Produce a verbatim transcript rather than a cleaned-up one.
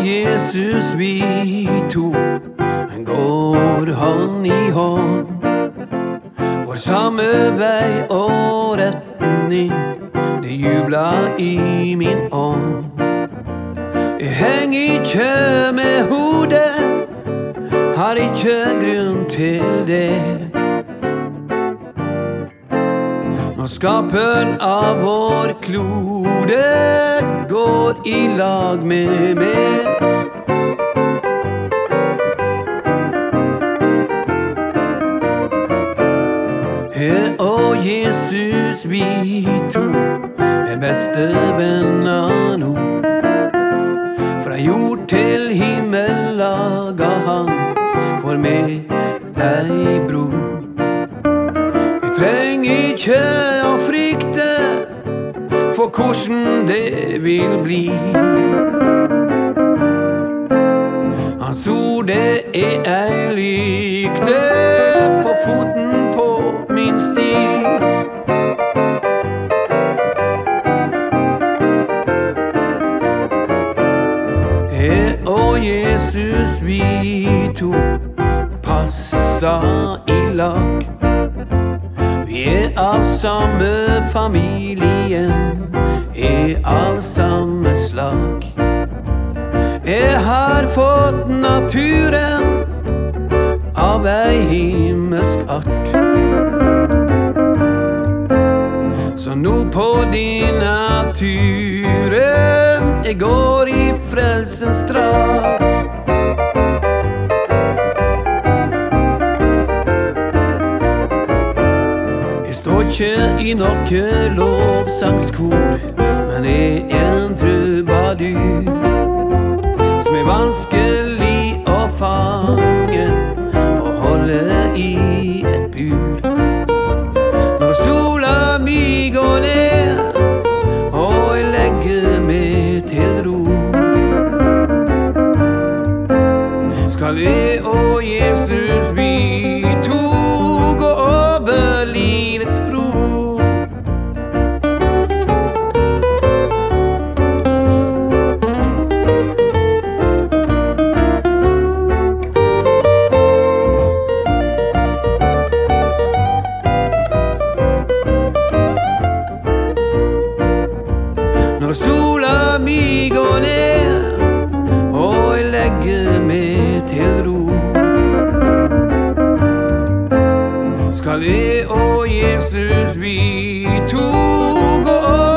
Jesus, vi to går hånd i hånd. Vår samme vei og retning, det jubler i min ånd. Jeg henger ikke med hodet, har ikke grunn til det. Når skaperen av vår klode går i lag med meg. Jeg og Jesus, vi to er beste venner nå. Fra jord til himmel laga han for meg ei bro. Jeg trenger ikke å frykte for hvordan det vil bli. Hans ord det er ei lykte for foten på min sti. Jeg og Jesus, vi to passa i lag. Vi er av samme familien, er av samme slag. Jeg har fått naturen av ei himmelsk art. Så nå på dine turen jeg går i frelsens drakt. Jeg står ikke i noe lovsangskor, men jeg er en trubadur som er vanskelig å fange og holde i et bur. Når sola mi går ned og jeg legger meg til ro, skal jeg og Jesus vi to gå over livets bro. Når sola mi går ned og jeg legger meg til ro, skal jeg og Jesus vi to gå